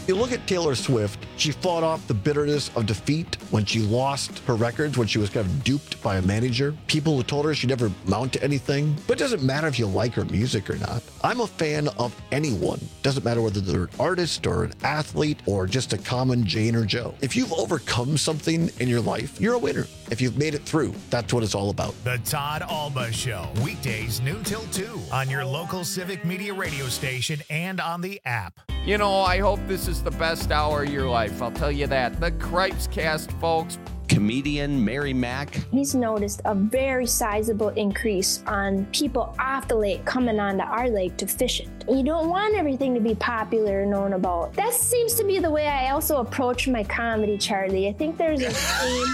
You look at Taylor Swift, she fought off the bitterness of defeat when she lost her records, when she was kind of duped by a manager. People who told her she'd never amount to anything. But it doesn't matter if you like her music or not. I'm a fan of anyone. Doesn't matter whether they're an artist or an athlete or just a common Jane or Joe. If you've overcome something in your life, you're a winner. If you've made it through, that's what it's all about. The Todd Alba Show, weekdays noon till 2 on your local Civic Media radio station and on the app. You know, I hope this is the best hour of your life. I'll tell you that. The Cripes Cast, folks. Comedian Mary Mack. He's noticed a very sizable increase on people off the lake coming onto our lake to fish it. You don't want everything to be popular and known about. That seems to be the way I also approach my comedy, Charlie. I think there's a theme.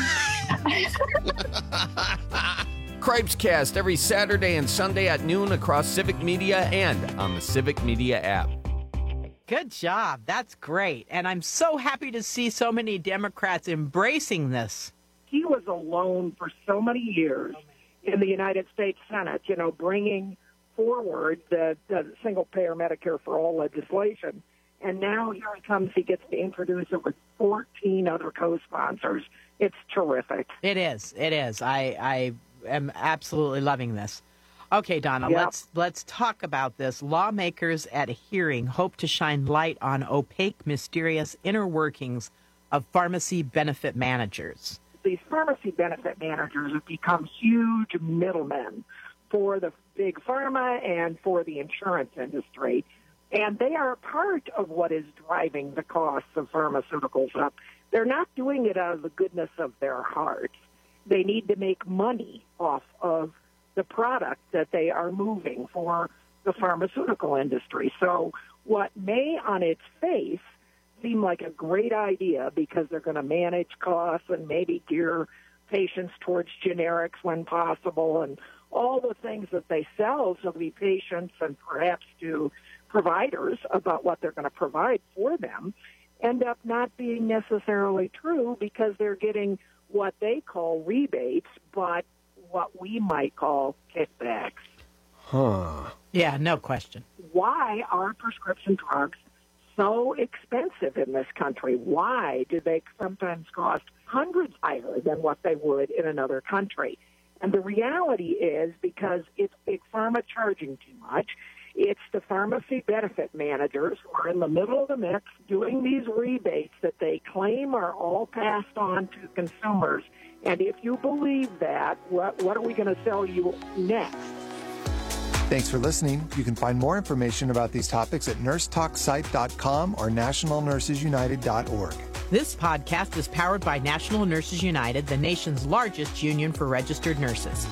Cripes Cast every Saturday and Sunday at noon across Civic Media and on the Civic Media app. Good job. That's great. And I'm so happy to see so many Democrats embracing this. He was alone for so many years in the United States Senate, you know, bringing forward the single-payer Medicare for all legislation. And now here he comes. He gets to introduce it with 14 other co-sponsors. It's terrific. It is. It is. I am absolutely loving this. Okay, Donna, Yep. let's talk about this. Lawmakers at a hearing hope to shine light on opaque, mysterious inner workings of pharmacy benefit managers. These pharmacy benefit managers have become huge middlemen for the big pharma and for the insurance industry. And they are part of what is driving the costs of pharmaceuticals up. They're not doing it out of the goodness of their hearts. They need to make money off of the product that they are moving for the pharmaceutical industry. So what may on its face seem like a great idea because they're going to manage costs and maybe gear patients towards generics when possible and all the things that they sell to the patients and perhaps to providers about what they're going to provide for them end up not being necessarily true because they're getting what they call rebates, but what we might call kickbacks. Yeah, no question. Why are prescription drugs so expensive in this country? Why do they sometimes cost hundreds higher than what they would in another country? And the reality is because it's big pharma charging too much. It's the pharmacy benefit managers who are in the middle of the mix doing these rebates that they claim are all passed on to consumers. And if you believe that, what are we going to sell you next? Thanks for listening. You can find more information about these topics at nursetalksite.com or nationalnursesunited.org. This podcast is powered by National Nurses United, the nation's largest union for registered nurses.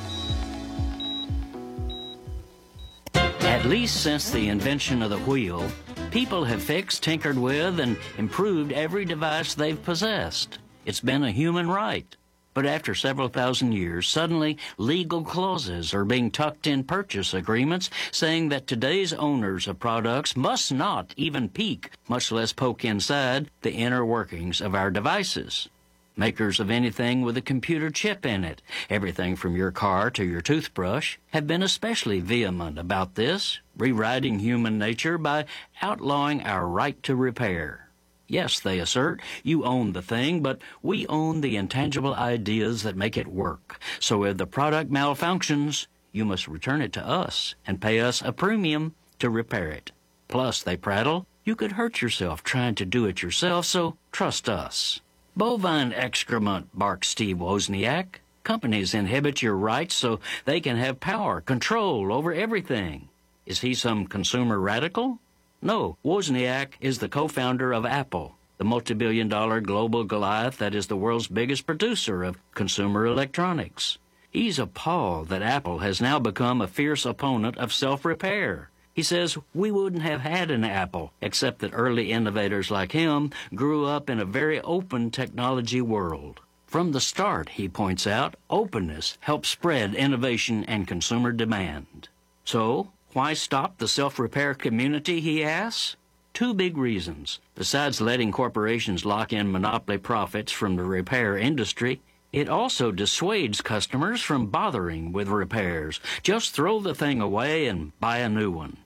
At least since the invention of the wheel, people have fixed, tinkered with, and improved every device they've possessed. It's been a human right. But after several thousand years, suddenly legal clauses are being tucked in purchase agreements saying that today's owners of products must not even peek, much less poke inside, the inner workings of our devices. Makers of anything with a computer chip in it, everything from your car to your toothbrush, have been especially vehement about this, rewriting human nature by outlawing our right to repair. Yes, they assert, you own the thing, but we own the intangible ideas that make it work. So if the product malfunctions, you must return it to us and pay us a premium to repair it. Plus, they prattle, you could hurt yourself trying to do it yourself, so trust us. Bovine excrement, barks Steve Wozniak. Companies inhibit your rights so they can have power, control over everything. Is he some consumer radical? No, Wozniak is the co-founder of Apple, the multi-billion-dollar global Goliath that is the world's biggest producer of consumer electronics. He's appalled that Apple has now become a fierce opponent of self-repair. He says we wouldn't have had an Apple except that early innovators like him grew up in a very open technology world. From the start, he points out, openness helps spread innovation and consumer demand. So, why stop the self-repair community, he asks? Two big reasons. Besides letting corporations lock in monopoly profits from the repair industry, it also dissuades customers from bothering with repairs. Just throw the thing away and buy a new one.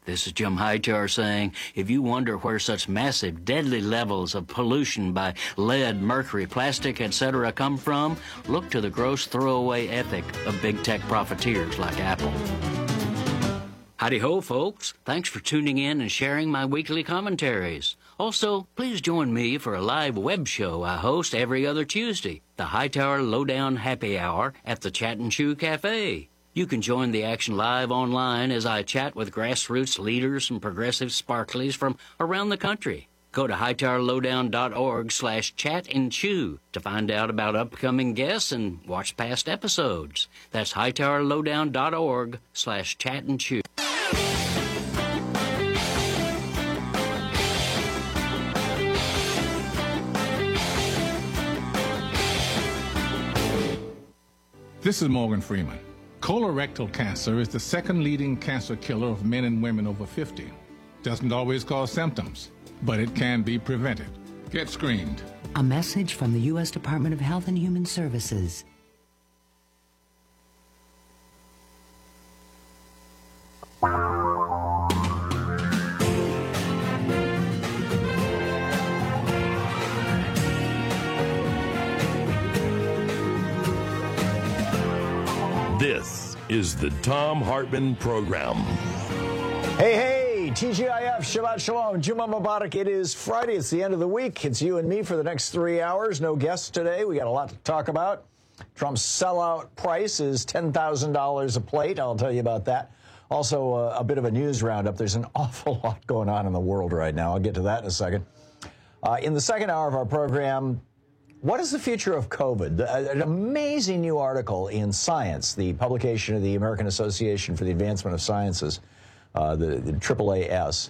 This is Jim Hightower saying, if you wonder where such massive, deadly levels of pollution by lead, mercury, plastic, etc. come from, look to the gross throwaway ethic of big tech profiteers like Apple. Howdy-ho, folks. Thanks for tuning in and sharing my weekly commentaries. Also, please join me for a live web show I host every other Tuesday, the Hightower Lowdown Happy Hour at the Chat and Chew Cafe. You can join the action live online as I chat with grassroots leaders and progressive sparklies from around the country. Go to hightowerlowdown.org/chat-and-chew to find out about upcoming guests and watch past episodes. That's hightowerlowdown.org/chat-and-chew. This is Morgan Freeman. Colorectal cancer is the second leading cancer killer of men and women over 50. Doesn't always cause symptoms, but it can be prevented. Get screened. A message from the U.S. Department of Health and Human Services. This is the Thom Hartmann Program. Hey, TGIF, Shabbat Shalom, Juma Mubarak. It is Friday. It's the end of the week. It's you and me for the next 3 hours. No guests today. We got a lot to talk about. Trump's sellout price is $10,000 a plate. I'll tell you about that. Also, a bit of a news roundup. There's an awful lot going on in the world right now. I'll get to that in a second. In the second hour of our program, what is the future of COVID? An amazing new article in Science, the publication of the American Association for the Advancement of Sciences, the AAAS,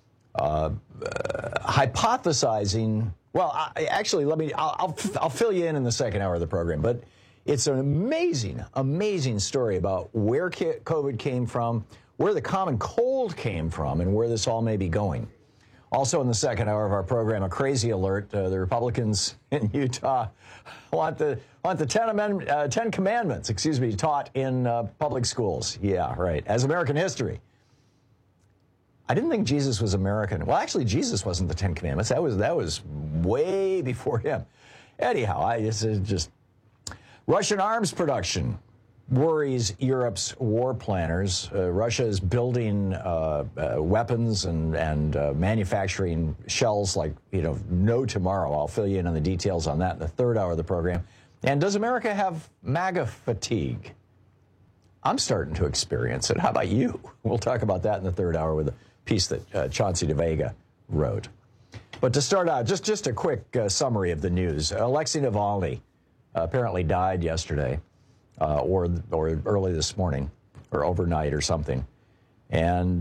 hypothesizing. Well, I'll fill you in the second hour of the program. But it's an amazing story about where COVID came from, where the common cold came from, and where this all may be going. Also in the second hour of our program, a crazy alert. The Republicans in Utah want the 10 Commandments, taught in public schools. Yeah, right. As American history. I didn't think Jesus was American. Well, actually, Jesus wasn't the 10 Commandments. That was way before him. Anyhow, just Russian arms production worries Europe's war planners. Russia is building weapons and manufacturing shells like, no tomorrow. I'll fill you in on the details on that in the third hour of the program. And does America have MAGA fatigue? I'm starting to experience it. How about you? We'll talk about that in the third hour with a piece that Chauncey DeVega wrote. But to start out, just a quick summary of the news. Alexei Navalny apparently died yesterday. Or early this morning, or overnight or something, and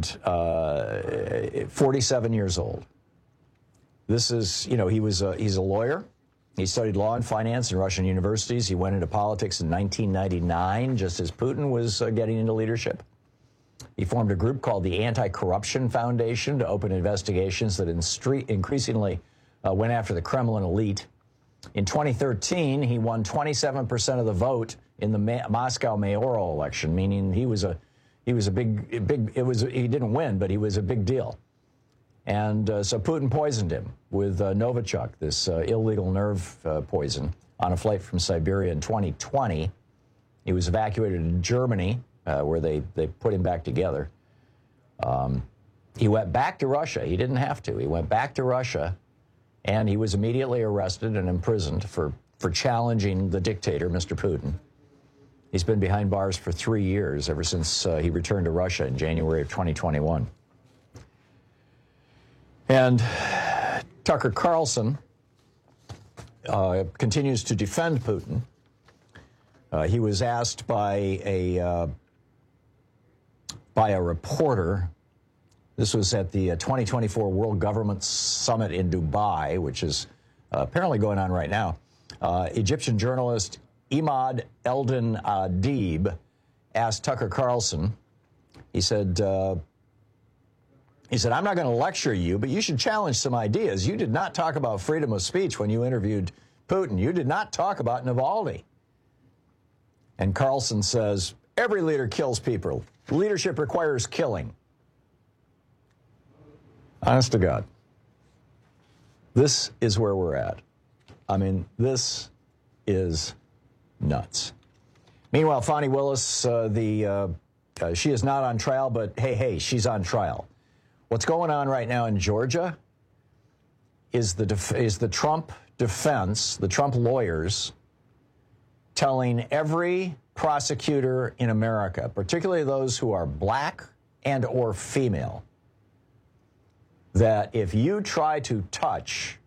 47 years old. This is, he's a lawyer. He studied law and finance in Russian universities. He went into politics in 1999, just as Putin was getting into leadership. He formed a group called the Anti-Corruption Foundation to open investigations that increasingly went after the Kremlin elite. In 2013, he won 27% of the vote in the Moscow mayoral election, meaning he didn't win, but he was a big deal. And so Putin poisoned him with Novichok, this illegal nerve poison, on a flight from Siberia in 2020. He was evacuated to Germany, where they put him back together. He went back to Russia. He didn't have to. He went back to Russia, and he was immediately arrested and imprisoned for challenging the dictator, Mr. Putin. He's been behind bars for 3 years, ever since he returned to Russia in January of 2021. And Tucker Carlson continues to defend Putin. He was asked by a reporter. This was at the 2024 World Government Summit in Dubai, which is apparently going on right now. Egyptian journalist Imad Eldin Adib asked Tucker Carlson, he said, I'm not going to lecture you, but you should challenge some ideas. You did not talk about freedom of speech when you interviewed Putin. You did not talk about Navalny. And Carlson says, every leader kills people. Leadership requires killing. Honest to God. This is where we're at. I mean, this is nuts. Meanwhile, Fani Willis, she is not on trial, but hey, she's on trial. What's going on right now in Georgia is the Trump defense, the Trump lawyers, telling every prosecutor in America, particularly those who are black and or female, that if you try to touch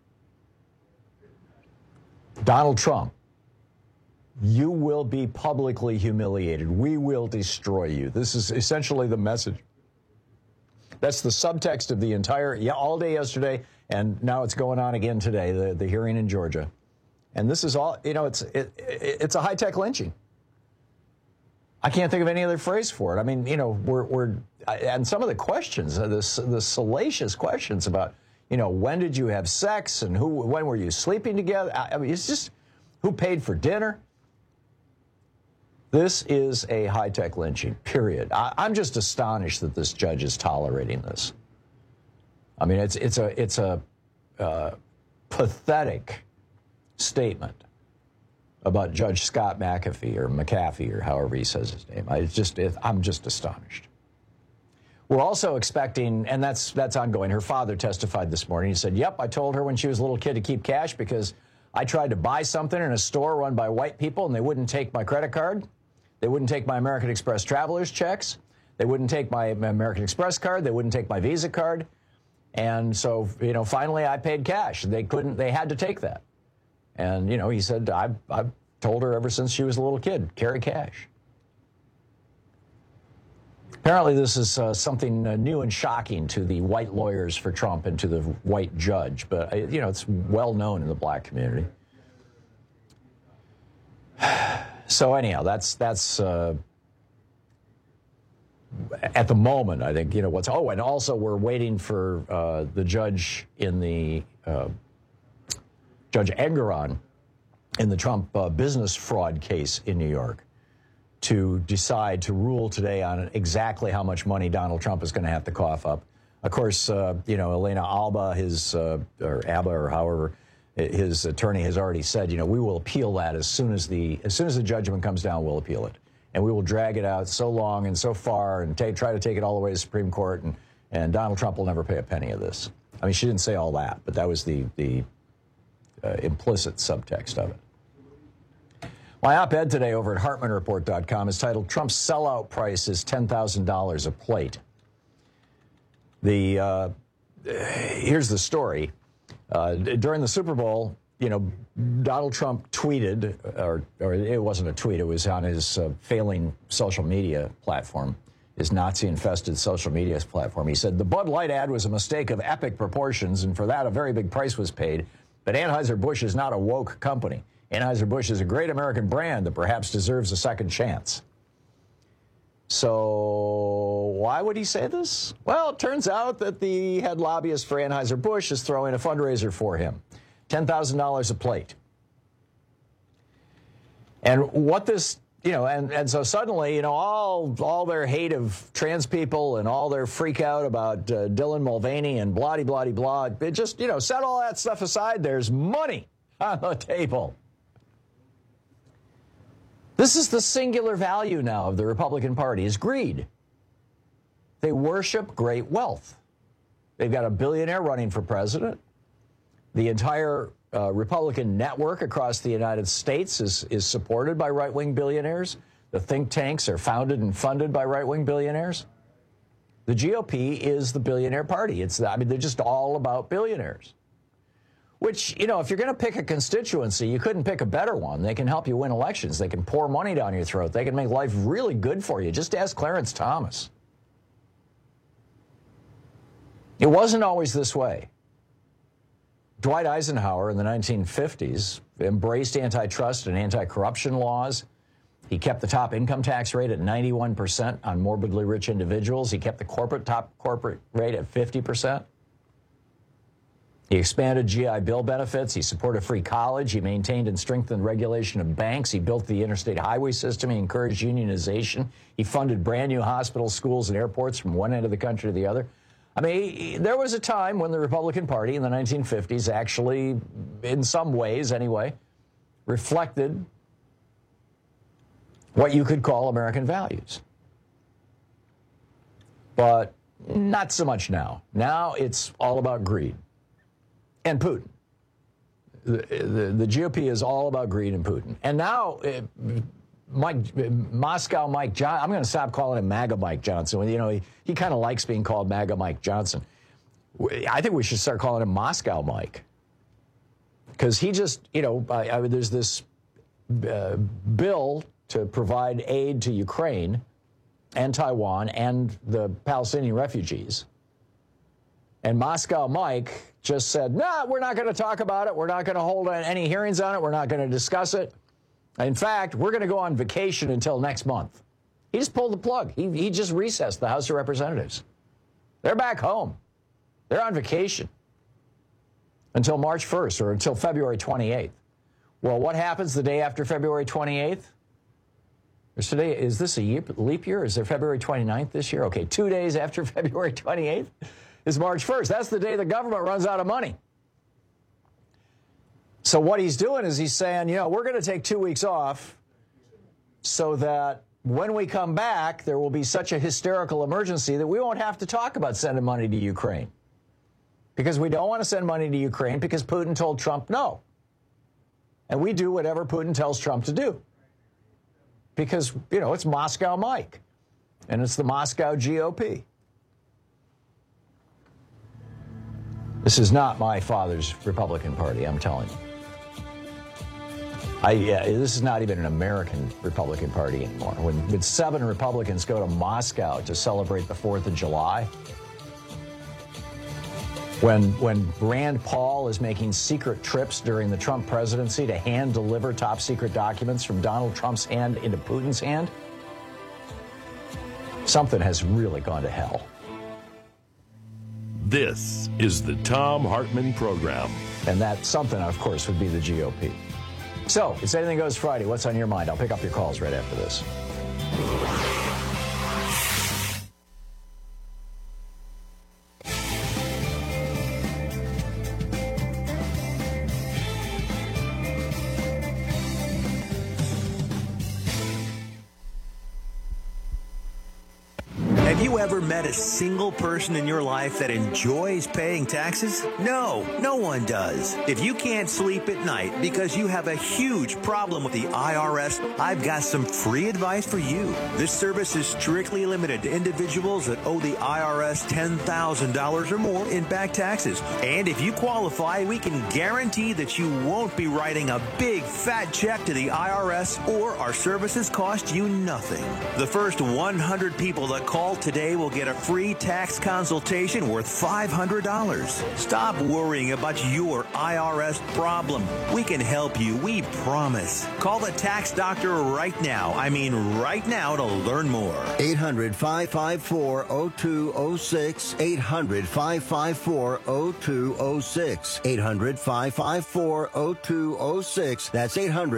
Donald Trump, you will be publicly humiliated. We will destroy you. This is essentially the message. That's the subtext of the entire, all day yesterday, and now it's going on again today, the hearing in Georgia. And this is all, it's a high-tech lynching. I can't think of any other phrase for it. I mean, and some of the questions, the salacious questions about, when did you have sex and when were you sleeping together? I mean, it's just, who paid for dinner? This is a high-tech lynching, period. I'm just astonished that this judge is tolerating this. I mean, it's a pathetic statement about Judge Scott McAfee or however he says his name. I'm just astonished. We're also expecting, and that's ongoing. Her father testified this morning. He said, "Yep, I told her when she was a little kid to keep cash because I tried to buy something in a store run by white people and they wouldn't take my credit card. They wouldn't take my American Express traveler's checks. They wouldn't take my American Express card. They wouldn't take my Visa card. And so, finally I paid cash. They had to take that." And, he said, I've told her ever since she was a little kid, carry cash. Apparently this is something new and shocking to the white lawyers for Trump and to the white judge. But, it's well known in the black community. So anyhow, that's at the moment, I think, and also we're waiting for the judge in the, Judge Engoron in the Trump business fraud case in New York to decide to rule today on exactly how much money Donald Trump is going to have to cough up. Of course, Elena Alba, or Abba or however, his attorney has already said, we will appeal that as soon as the judgment comes down, we'll appeal it. And we will drag it out so long and so far and try to take it all the way to the Supreme Court, and Donald Trump will never pay a penny of this. I mean, she didn't say all that, but that was the implicit subtext of it. My op-ed today over at HartmanReport.com is titled, "Trump's Sellout Price is $10,000 a Plate." Here's the story. During the Super Bowl, Donald Trump tweeted, or it wasn't a tweet, it was on his failing social media platform, his Nazi-infested social media platform. He said, "The Bud Light ad was a mistake of epic proportions, and for that a very big price was paid. But Anheuser-Busch is not a woke company. Anheuser-Busch is a great American brand that perhaps deserves a second chance." So why would he say this? Well, it turns out that the head lobbyist for Anheuser-Busch is throwing a fundraiser for him. $10,000 a plate. And what this, and so suddenly, all their hate of trans people and all their freak out about Dylan Mulvaney and blah-de-blah-de-blah, it just, set all that stuff aside. There's money on the table. This is the singular value now of the Republican Party, is greed. They worship great wealth. They've got a billionaire running for president. The entire Republican network across the United States is supported by right-wing billionaires. The think tanks are founded and funded by right-wing billionaires. The GOP is the billionaire party. They're just all about billionaires. Which, if you're going to pick a constituency, you couldn't pick a better one. They can help you win elections. They can pour money down your throat. They can make life really good for you. Just ask Clarence Thomas. It wasn't always this way. Dwight Eisenhower in the 1950s embraced antitrust and anti-corruption laws. He kept the top income tax rate at 91% on morbidly rich individuals. He kept the top corporate rate at 50%. He expanded GI Bill benefits. He supported free college. He maintained and strengthened regulation of banks. He built the interstate highway system. He encouraged unionization. He funded brand new hospitals, schools, and airports from one end of the country to the other. I mean, there was a time when the Republican Party in the 1950s actually, in some ways anyway, reflected what you could call American values. But not so much now. Now it's all about greed and Putin. The GOP is all about greed and Putin. And now Moscow Mike Johnson, I'm going to stop calling him MAGA Mike Johnson. You know, he kind of likes being called MAGA Mike Johnson. I think we should start calling him Moscow Mike. Because he just, you know, there's this bill to provide aid to Ukraine and Taiwan and the Palestinian refugees. And Moscow Mike just said, nah, we're not going to talk about it. We're not going to hold any hearings on it. We're not going to discuss it. In fact, we're going to go on vacation until next month. He just pulled the plug. He just recessed the House of Representatives. They're back home. They're on vacation until March 1st or until February 28th. Well, what happens the day after February 28th? Today, is this a leap year? Is there February 29th this year? Okay, 2 days after February 28th is March 1st. That's the day the government runs out of money. So what he's doing is he's saying, you know, we're going to take 2 weeks off so that when we come back, there will be such a hysterical emergency that we won't have to talk about sending money to Ukraine. Because we don't want to send money to Ukraine because Putin told Trump no. And we do whatever Putin tells Trump to do. Because, you know, it's Moscow Mike. And it's the Moscow GOP. This is not my father's Republican Party, I'm telling you. This is not even an American Republican Party anymore. When 7 Republicans go to Moscow to celebrate the 4th of July, when Rand Paul is making secret trips during the Trump presidency to hand deliver top secret documents from Donald Trump's hand into Putin's hand, something has really gone to hell. This is the Thom Hartmann Program. And that something, of course, would be the GOP. So, it's Anything Goes Friday. What's on your mind? I'll pick up your calls right after this. Have you ever met a single person in your life that enjoys paying taxes? No, no one does. If you can't sleep at night because you have a huge problem with the IRS, I've got some free advice for you. This service is strictly limited to individuals that owe the IRS $10,000 or more in back taxes. And if you qualify, we can guarantee that you won't be writing a big fat check to the IRS, or our services cost you nothing. The first 100 people that call today will get a free tax consultation worth $500. Stop worrying about your IRS problem. We can help you, we promise. Call the tax doctor right now. I mean right now, to learn more. 800-554-0206. 800-554-0206. 800-554-0206. That's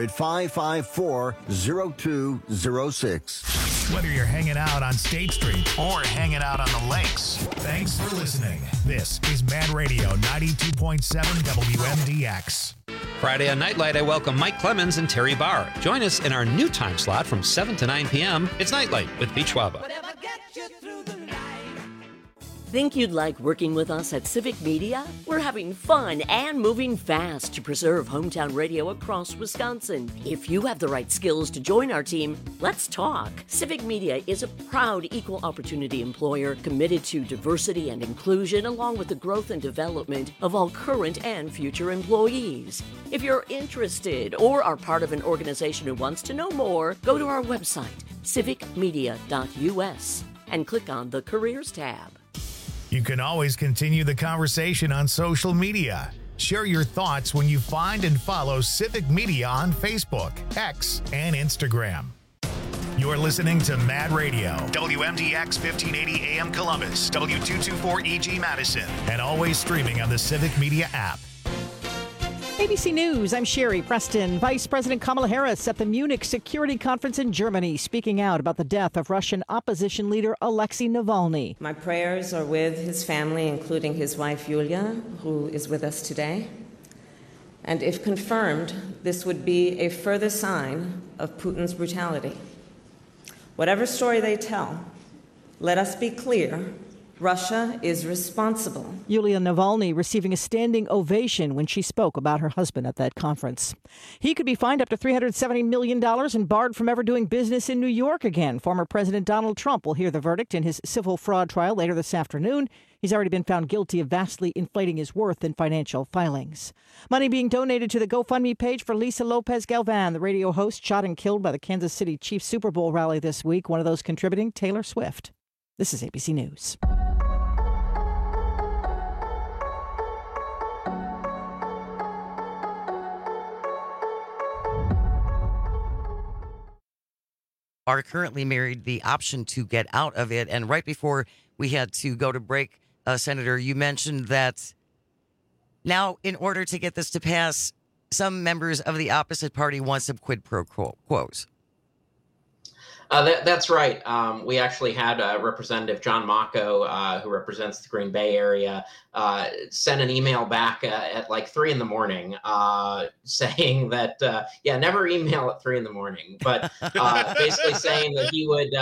800-554-0206. Whether you're hanging out on State Street or hanging out on the lakes, thanks for listening. This is Mad Radio 92.7 WMDX. Friday on Nightlight, I welcome Mike Clemens and Terry Barr. Join us in our new time slot from 7 to 9 p.m. It's Nightlight with Beach Waba. Think you'd like working with us at Civic Media? We're having fun and moving fast to preserve hometown radio across Wisconsin. If you have the right skills to join our team, let's talk. Civic Media is a proud equal opportunity employer committed to diversity and inclusion, along with the growth and development of all current and future employees. If you're interested or are part of an organization who wants to know more, go to our website, civicmedia.us, and click on the Careers tab. You can always continue the conversation on social media. Share your thoughts when you find and follow Civic Media on Facebook, X, and Instagram. You're listening to Mad Radio, WMDX 1580 AM Columbus, W224 EG Madison, and always streaming on the Civic Media app. ABC News, I'm Sherry Preston. Vice President Kamala Harris at the Munich Security Conference in Germany, speaking out about the death of Russian opposition leader Alexei Navalny. My prayers are with his family, including his wife Yulia, who is with us today. And if confirmed, this would be a further sign of Putin's brutality. Whatever story they tell, let us be clear. Russia is responsible. Yulia Navalny receiving a standing ovation when she spoke about her husband at that conference. He could be fined up to $370 million and barred from ever doing business in New York again. Former President Donald Trump will hear the verdict in his civil fraud trial later this afternoon. He's already been found guilty of vastly inflating his worth in financial filings. Money being donated to the GoFundMe page for Lisa Lopez Galvan, the radio host shot and killed by the Kansas City Chiefs Super Bowl rally this week. One of those contributing, Taylor Swift. This is ABC News. Are currently married, the option to get out of it. And right before we had to go to break, Senator, you mentioned that now in order to get this to pass, some members of the opposite party want some quid pro quos. That's right. We actually had Representative John Mocco, who represents the Green Bay area, send an email back at like 3 a.m. Saying that, never email at 3 a.m. But basically saying that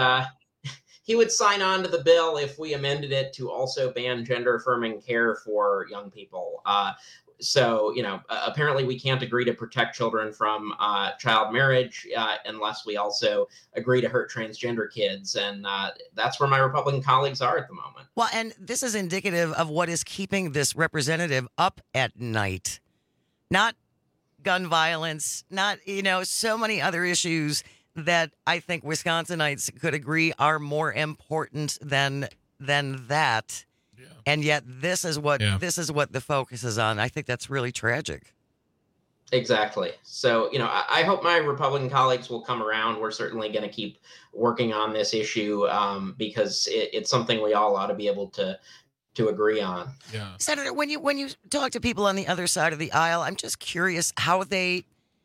he would sign on to the bill if we amended it to also ban gender affirming care for young people. So, apparently we can't agree to protect children from child marriage unless we also agree to hurt transgender kids. And that's where my Republican colleagues are at the moment. Well, and this is indicative of what is keeping this representative up at night. Not gun violence, not, so many other issues that I think Wisconsinites could agree are more important than that. And yet this is what the focus is on. I think that's really tragic. Exactly. So, I hope my Republican colleagues will come around. We're certainly going to keep working on this issue because it's something we all ought to be able to agree on. Yeah. Senator, when you talk to people on the other side of the aisle, I'm just curious how they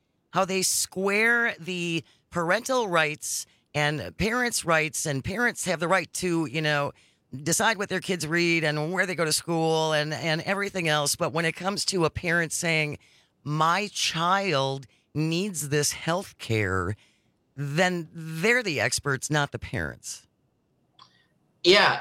square the parental rights and parents' rights, and parents have the right to, decide what their kids read and where they go to school and everything else. But when it comes to a parent saying, my child needs this health care, then they're the experts, not the parents. Yeah,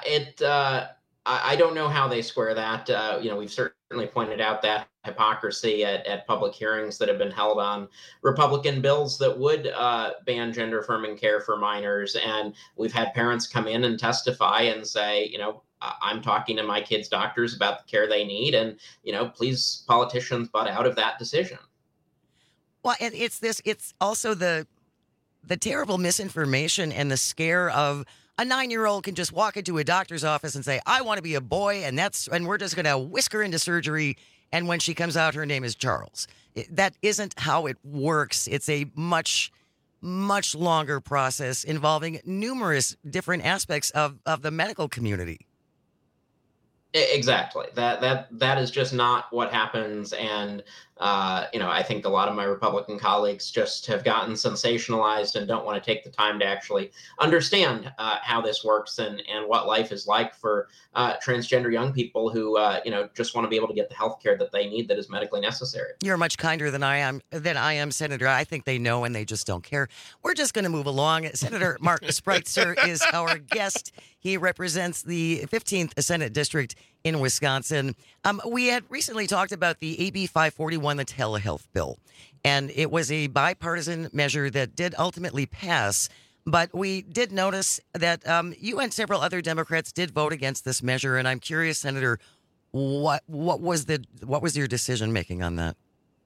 I don't know how they square that. We've certainly pointed out that hypocrisy at public hearings that have been held on Republican bills that would ban gender affirming care for minors. And we've had parents come in and testify and say, I'm talking to my kids' doctors about the care they need. And, please, politicians, butt out of that decision. Well, and it's also the terrible misinformation and the scare of a 9-year-old can just walk into a doctor's office and say, I want to be a boy, and we're just going to whisk her into surgery. And when she comes out, her name is Charles. That isn't how it works. It's a much, much longer process involving numerous different aspects of the medical community. Exactly. That is just not what happens. And, I think a lot of my Republican colleagues just have gotten sensationalized and don't want to take the time to actually understand how this works and what life is like for transgender young people who, just want to be able to get the health care that they need that is medically necessary. You're much kinder than I am, Senator. I think they know and they just don't care. We're just going to move along. Senator Mark Spreitzer is our guest. He represents the 15th Senate District in Wisconsin. We had recently talked about the AB 541, the telehealth bill, and it was a bipartisan measure that did ultimately pass. But we did notice that you and several other Democrats did vote against this measure, and I'm curious, Senator, what was your decision making on that?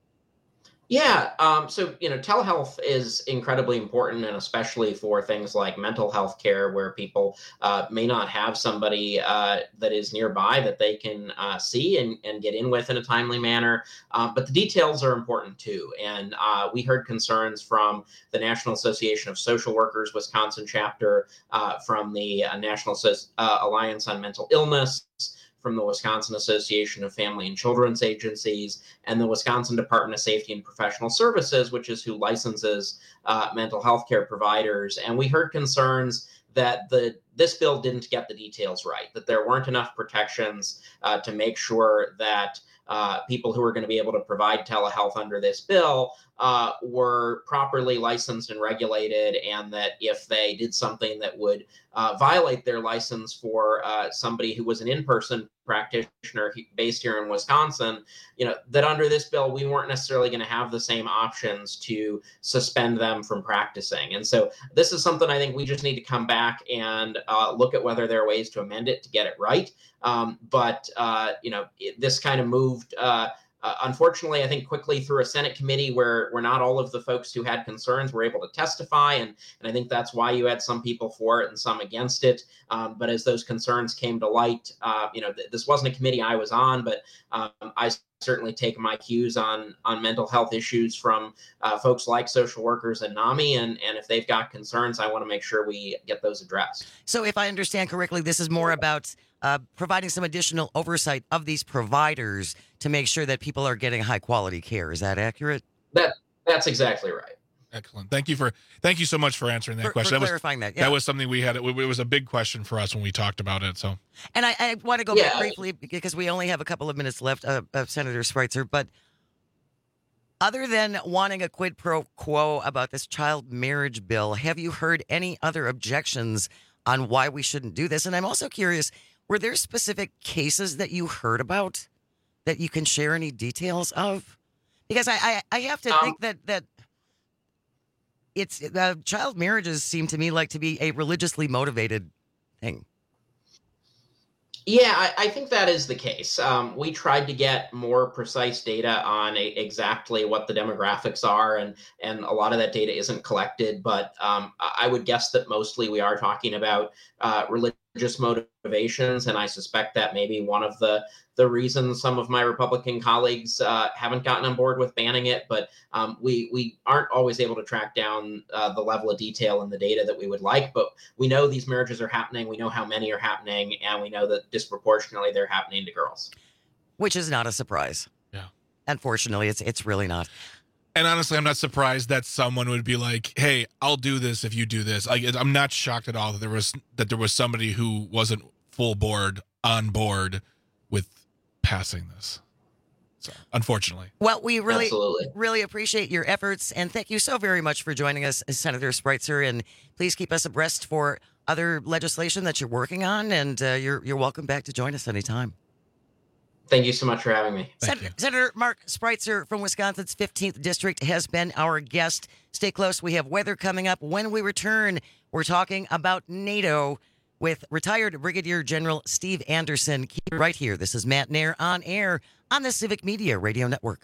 Yeah. So, telehealth is incredibly important, and especially for things like mental health care, where people may not have somebody that is nearby that they can see and get in with in a timely manner. But the details are important, too. And we heard concerns from the National Association of Social Workers, Wisconsin chapter, from the National Alliance on Mental Illness, from the Wisconsin Association of Family and Children's Agencies, and the Wisconsin Department of Safety and Professional Services, which is who licenses mental health care providers. And we heard concerns that this bill didn't get the details right, that there weren't enough protections to make sure that people who are going to be able to provide telehealth under this bill were properly licensed and regulated, and that if they did something that would violate their license for somebody who was an in-person practitioner based here in Wisconsin, that under this bill, we weren't necessarily going to have the same options to suspend them from practicing. And so this is something I think we just need to come back and look at whether there are ways to amend it to get it right. This kind of moved, unfortunately, I think quickly through a Senate committee where not all of the folks who had concerns were able to testify. And I think that's why you had some people for it and some against it. But as those concerns came to light, this wasn't a committee I was on, but I certainly take my cues on mental health issues from folks like social workers and NAMI. And if they've got concerns, I want to make sure we get those addressed. So if I understand correctly, this is more about providing some additional oversight of these providers to make sure that people are getting high quality care. Is that accurate? That's exactly right. Excellent. Thank you so much for answering that question. For clarifying that. Yeah. That was something we had. It was a big question for us when we talked about it. So, and I want to go back briefly because we only have a couple of minutes left, Senator Spreitzer. But other than wanting a quid pro quo about this child marriage bill, have you heard any other objections on why we shouldn't do this? And I'm also curious, were there specific cases that you heard about that you can share any details of? Because I have to think that it's child marriages seem to me like to be a religiously motivated thing. Yeah, I think that is the case. We tried to get more precise data on exactly what the demographics are, and a lot of that data isn't collected. But I would guess that mostly we are talking about religious motivations, and I suspect that may be one of the reasons some of my Republican colleagues haven't gotten on board with banning it. But we aren't always able to track down the level of detail in the data that we would like. But we know these marriages are happening. We know how many are happening, and we know that disproportionately they're happening to girls. Which is not a surprise. Yeah. Unfortunately, it's really not. And honestly, I'm not surprised that someone would be like, "Hey, I'll do this if you do this." I'm not shocked at all that there was somebody who wasn't on board with passing this. So, unfortunately. Well, we really appreciate your efforts, and thank you so very much for joining us, Senator Spreitzer. And please keep us abreast for other legislation that you're working on, and you're welcome back to join us anytime. Thank you so much for having me. Senator Mark Spreitzer from Wisconsin's 15th District has been our guest. Stay close. We have weather coming up. When we return, we're talking about NATO with retired Brigadier General Steve Anderson. Keep it right here. This is Matt Nair on air on the Civic Media Radio Network.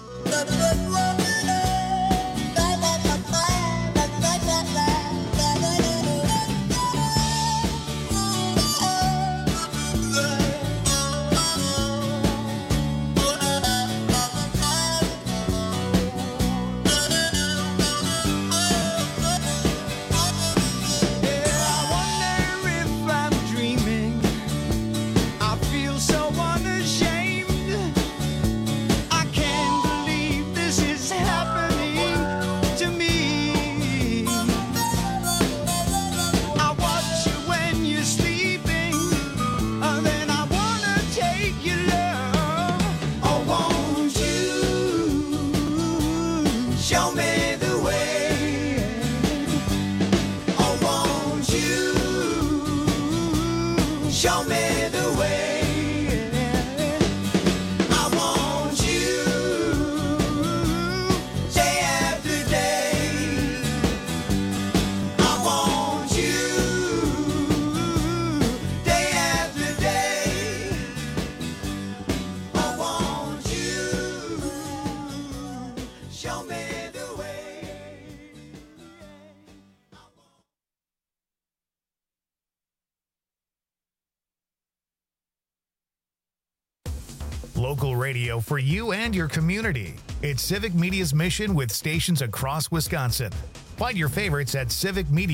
Local radio for you and your community. It's Civic Media's mission with stations across Wisconsin. Find your favorites at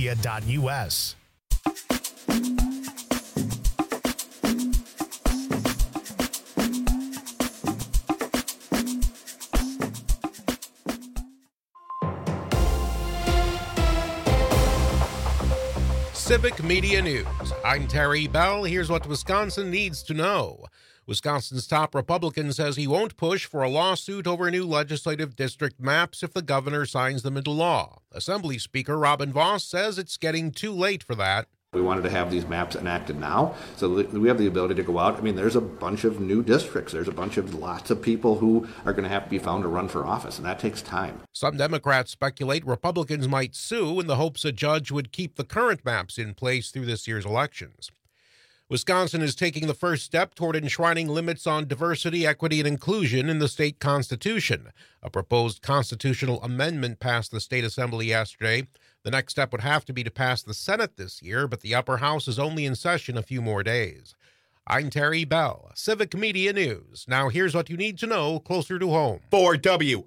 civicmedia.us. Civic Media News. I'm Terry Bell. Here's what Wisconsin needs to know. Wisconsin's top Republican says he won't push for a lawsuit over new legislative district maps if the governor signs them into law. Assembly Speaker Robin Vos says it's getting too late for that. We wanted to have these maps enacted now so that we have the ability to go out. I mean, there's a bunch of new districts. There's lots of people who are going to have to be found to run for office, and that takes time. Some Democrats speculate Republicans might sue in the hopes a judge would keep the current maps in place through this year's elections. Wisconsin is taking the first step toward enshrining limits on diversity, equity, and inclusion in the state constitution. A proposed constitutional amendment passed the state assembly yesterday. The next step would have to be to pass the Senate this year, but the upper house is only in session a few more days. I'm Terry Bell, Civic Media News. Now here's what you need to know closer to home. For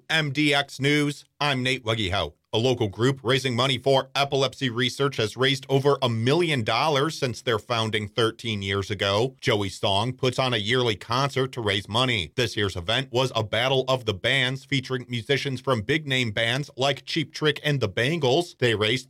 WMDX News, I'm Nate Weggehout. A local group raising money for epilepsy research has raised over $1 million since their founding 13 years ago. Joey Song puts on a yearly concert to raise money. This year's event was a battle of the bands featuring musicians from big-name bands like Cheap Trick and the Bangles. They raised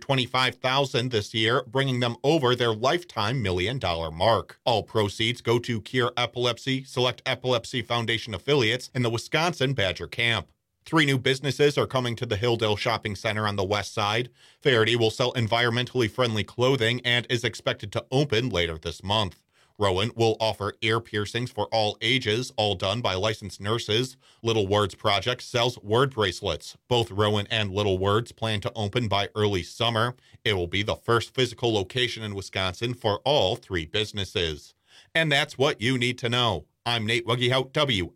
$325,000 this year, bringing them over their lifetime $1 million mark. All proceeds go to Cure Epilepsy, Select Epilepsy Foundation affiliates, and the Wisconsin Badger Camp. 3 new businesses are coming to the Hilldale Shopping Center on the west side. Faherty will sell environmentally friendly clothing and is expected to open later this month. Rowan will offer ear piercings for all ages, all done by licensed nurses. Little Words Project sells word bracelets. Both Rowan and Little Words plan to open by early summer. It will be the first physical location in Wisconsin for all 3 businesses. And that's what you need to know. I'm Nate Weggehout,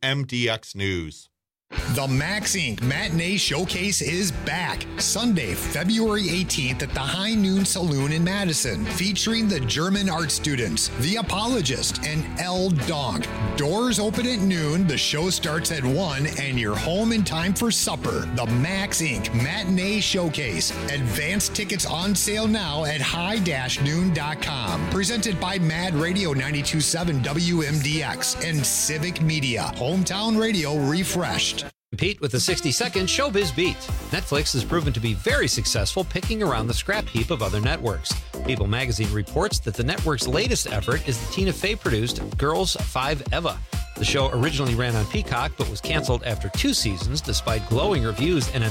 WMDX News. The Max Inc. Matinee Showcase is back Sunday, February 18th at the High Noon Saloon in Madison, featuring the German art students, The Apologist, and El Donk. Doors open at noon, the show starts at 1, and you're home in time for supper. The Max Inc. Matinee Showcase. Advance tickets on sale now at high-noon.com. Presented by Mad Radio 92.7 WMDX and Civic Media. Hometown radio refreshed. Compete with the 60-second Showbiz Beat. Netflix has proven to be very successful picking around the scrap heap of other networks. People magazine reports that the network's latest effort is the Tina Fey-produced Girls 5 Eva. The show originally ran on Peacock but was canceled after 2 seasons despite glowing reviews and a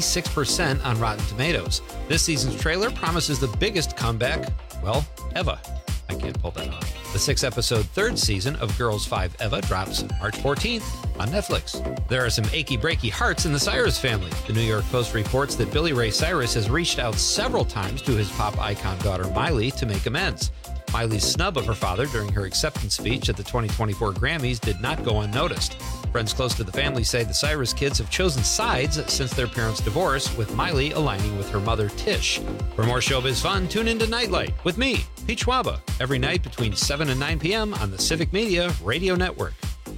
96% on Rotten Tomatoes. This season's trailer promises the biggest comeback, well, ever. I can't pull that off. The 6-episode 3rd season of Girls 5 Eva drops March 14th on Netflix. There are some achy-breaky hearts in the Cyrus family. The New York Post reports that Billy Ray Cyrus has reached out several times to his pop icon daughter Miley to make amends. Miley's snub of her father during her acceptance speech at the 2024 Grammys did not go unnoticed. Friends close to the family say the Cyrus kids have chosen sides since their parents' divorce, with Miley aligning with her mother, Tish. For more showbiz fun, tune into Nightlight with me, Pete Schwaba, every night between 7 and 9 p.m. on the Civic Media Radio Network.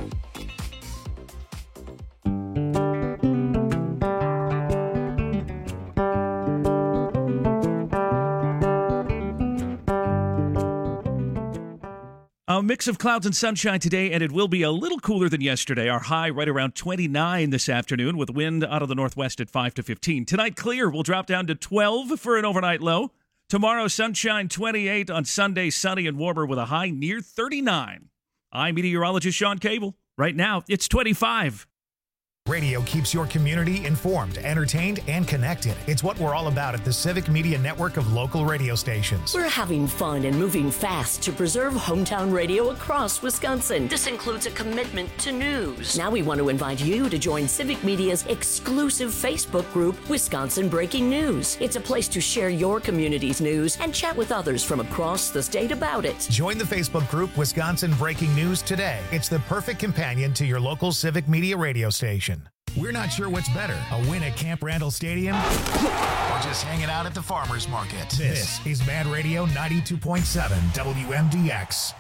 A mix of clouds and sunshine today, and it will be a little cooler than yesterday. Our high right around 29 this afternoon with wind out of the northwest at 5 to 15. Tonight, clear. We'll drop down to 12 for an overnight low. Tomorrow, sunshine 28. On Sunday, sunny and warmer with a high near 39. I'm meteorologist Sean Cable. Right now, it's 25. Radio keeps your community informed, entertained, and connected. It's what we're all about at the Civic Media Network of local radio stations. We're having fun and moving fast to preserve hometown radio across Wisconsin. This includes a commitment to news. Now we want to invite you to join Civic Media's exclusive Facebook group, Wisconsin Breaking News. It's a place to share your community's news and chat with others from across the state about it. Join the Facebook group Wisconsin Breaking News today. It's the perfect companion to your local Civic Media radio station. We're not sure what's better, a win at Camp Randall Stadium or just hanging out at the farmer's market. This is Mad Radio 92.7 WMDX.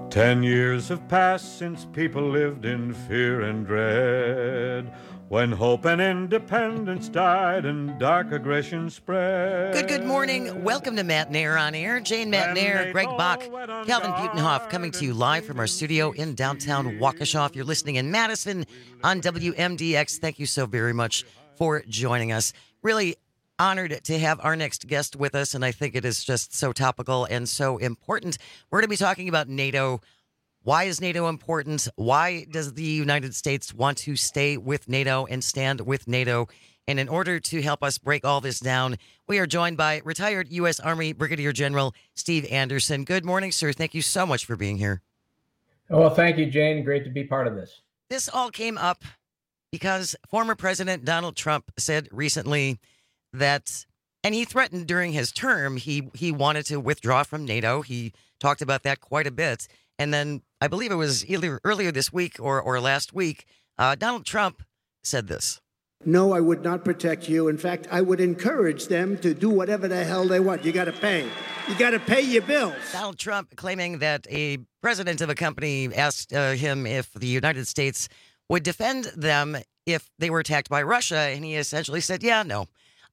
10 years have passed since people lived in fear and dread, when hope and independence died and dark aggression spread. Good morning. Welcome to Matt Nair on Air. Jane Matt Nair, Greg Bach, Calvin Butenhoff coming to you live from our studio in downtown Waukesha. If you're listening in Madison on WMDX, thank you so very much for joining us. Really honored to have our next guest with us, and I think it is just so topical and so important. We're going to be talking about NATO. Why is NATO important? Why does the United States want to stay with NATO and stand with NATO? And in order to help us break all this down, we are joined by retired U.S. Army Brigadier General Steve Anderson. Good morning, sir. Thank you so much for being here. Well, thank you, Jane. Great to be part of this. This all came up because former President Donald Trump said recently that, and he threatened during his term, he wanted to withdraw from NATO. He talked about that quite a bit. And then I believe it was either earlier this week or last week, Donald Trump said this. No, I would not protect you. In fact, I would encourage them to do whatever the hell they want. You got to pay. You got to pay your bills. Donald Trump claiming that a president of a company asked him if the United States would defend them if they were attacked by Russia. And he essentially said, yeah, no.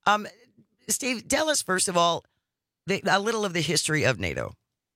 Steve, tell us, first of all, a little of the history of NATO.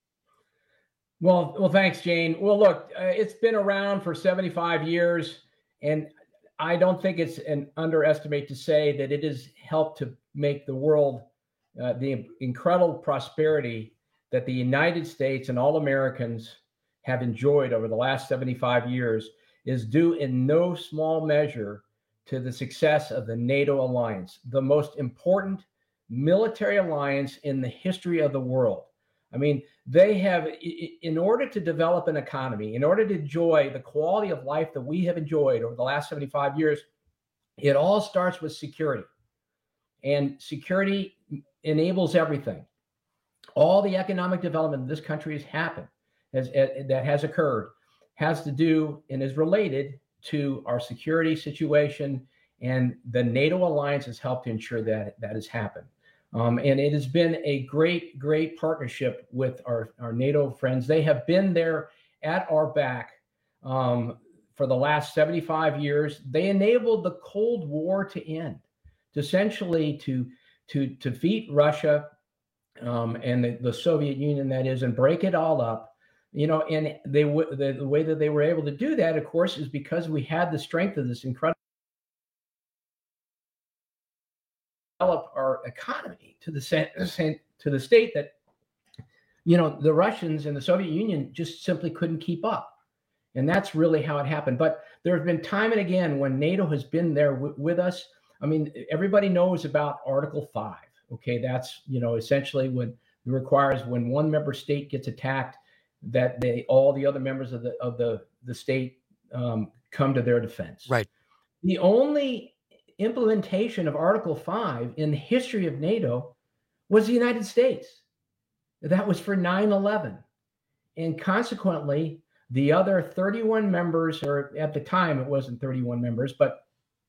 Well, thanks, Jane. Well, look, it's been around for 75 years, and I don't think it's an underestimate to say that it has helped to make the world the incredible prosperity that the United States and all Americans have enjoyed over the last 75 years is due in no small measure to the success of the NATO alliance, the most important military alliance in the history of the world. I mean, they have, in order to develop an economy, in order to enjoy the quality of life that we have enjoyed over the last 75 years, it all starts with security. And security enables everything. All the economic development in this country has happened, that has occurred, has to do and is related to our security situation, and the NATO alliance has helped to ensure that that has happened. And it has been a great, great partnership with our NATO friends. They have been there at our back for the last 75 years. They enabled the Cold War to end, to essentially to defeat Russia and the Soviet Union, that is, and break it all up. You know, and the way that they were able to do that, of course, is because we had the strength of this incredible develop our economy to the state that, you know, the Russians and the Soviet Union just simply couldn't keep up. And that's really how it happened. But there have been time and again when NATO has been there with us. I mean, everybody knows about Article 5. Okay, that's, you know, essentially when it requires when one member state gets attacked, that all the other members of the state come to their defense. Right. The only implementation of Article 5 in the history of NATO was the United States. That was for 9/11. And consequently, the other 31 members, or at the time it wasn't 31 members, but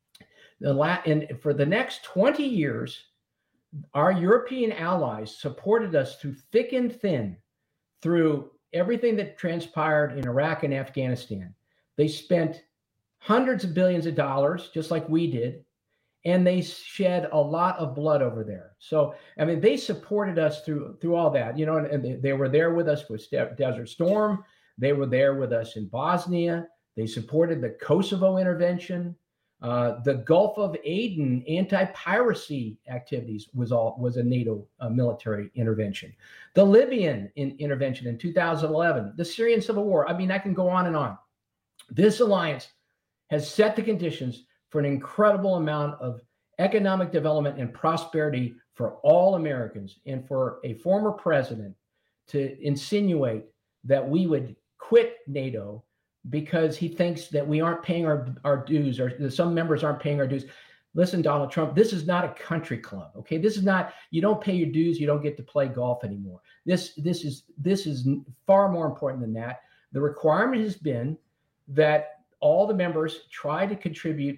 for the next 20 years, our European allies supported us through thick and thin, through everything that transpired in Iraq and Afghanistan. They spent hundreds of billions of dollars, just like we did, and they shed a lot of blood over there. So, I mean, they supported us through all that, you know, and they were there with us with Desert Storm. They were there with us in Bosnia. They supported the Kosovo intervention. The Gulf of Aden anti-piracy activities was a NATO military intervention. The Libyan intervention in 2011, the Syrian civil war. I mean, I can go on and on. This alliance has set the conditions for an incredible amount of economic development and prosperity for all Americans, and for a former president to insinuate that we would quit NATO because he thinks that we aren't paying our dues, or that some members aren't paying our dues. Listen, Donald Trump, this is not a country club, okay? This is not, you don't pay your dues, you don't get to play golf anymore. This is far more important than that. The requirement has been that all the members try to contribute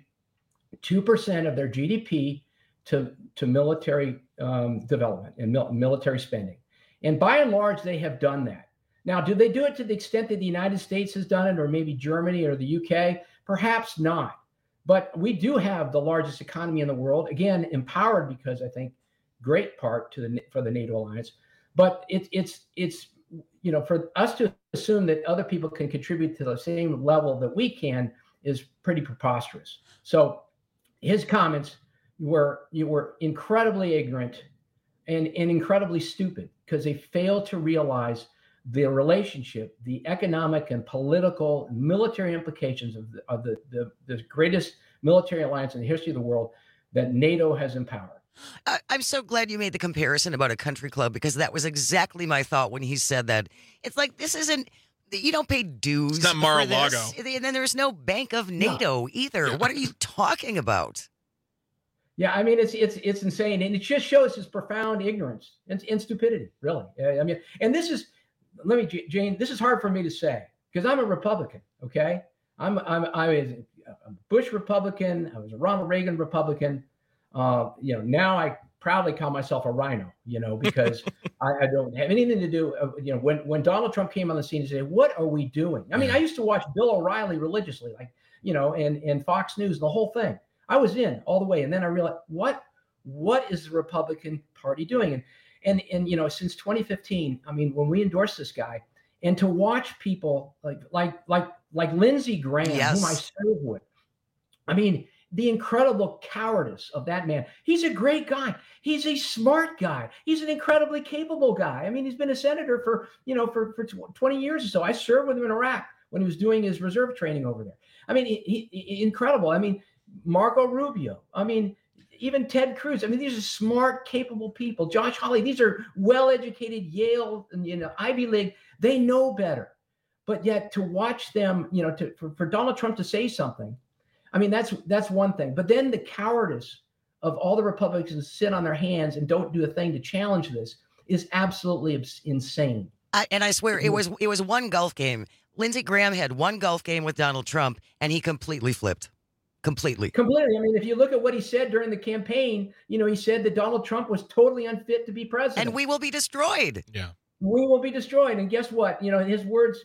2% of their GDP to military development and military spending. And by and large, they have done that. Now, do they do it to the extent that the United States has done it, or maybe Germany or the UK? Perhaps not. But we do have the largest economy in the world, again, empowered because I think great part for the NATO alliance. But it's for us to assume that other people can contribute to the same level that we can is pretty preposterous. So his comments were incredibly ignorant and incredibly stupid because they failed to realize the relationship, the economic and political and military implications of the greatest military alliance in the history of the world that NATO has empowered. I'm so glad you made the comparison about a country club, because that was exactly my thought when he said that. It's like, this isn't, you don't pay dues. It's not Mar-a-Lago. And then there's no Bank of NATO either. Yeah. What are you talking about? Yeah, I mean, it's insane. And it just shows his profound ignorance and stupidity, really. I mean, and this is, Jane, this is hard for me to say because I'm a Republican, okay? I was a Bush Republican. I was a Ronald Reagan Republican. Now I proudly call myself a rhino, because I don't have anything to do. When Donald Trump came on the scene and said, "What are we doing?" I mean, I used to watch Bill O'Reilly religiously, and Fox News, the whole thing. I was in all the way, and then I realized what is the Republican Party doing? And since 2015, I mean, when we endorsed this guy, and to watch people like Lindsey Graham, yes, whom I serve with, I mean, the incredible cowardice of that man. He's a great guy. He's a smart guy. He's an incredibly capable guy. I mean, he's been a senator for 20 years or so. I served with him in Iraq when he was doing his reserve training over there. I mean, he incredible. I mean, Marco Rubio. I mean, even Ted Cruz. I mean, these are smart, capable people. Josh Hawley. These are well-educated Yale and Ivy League. They know better. But yet to watch them, for Donald Trump to say something, I mean, that's one thing. But then the cowardice of all the Republicans sit on their hands and don't do a thing to challenge this is absolutely insane. And I swear it was one golf game. Lindsey Graham had one golf game with Donald Trump, and he completely flipped. Completely. I mean, if you look at what he said during the campaign, he said that Donald Trump was totally unfit to be president. And we will be destroyed. Yeah. We will be destroyed. And guess what? His words,